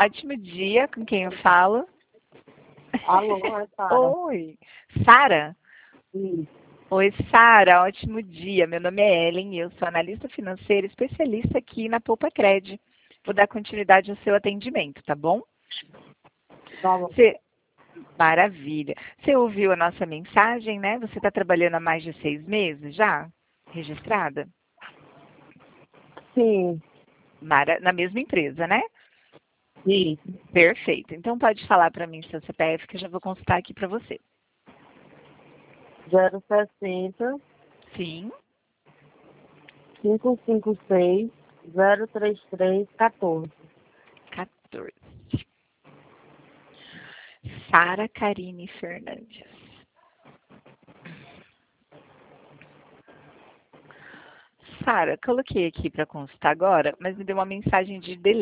Ótimo dia, com quem eu falo? Alô, é Sara. Oi, Sara? Sim. Oi, Sara, ótimo dia. Meu nome é Ellen e eu sou analista financeira especialista aqui na Poupa Cred. Vou dar continuidade ao seu atendimento, tá bom? Tá bom. Maravilha. Você ouviu a nossa mensagem, né? Você está trabalhando há mais de 6 meses já? Registrada? Sim. Na mesma empresa, né? Sim. Perfeito. Então pode falar para mim seu CPF que eu já vou consultar aqui para você. 060 Sim, 556 033 14. 14. Sara Karine Fernandes. Sara, coloquei aqui para consultar agora, mas me deu uma mensagem de delay.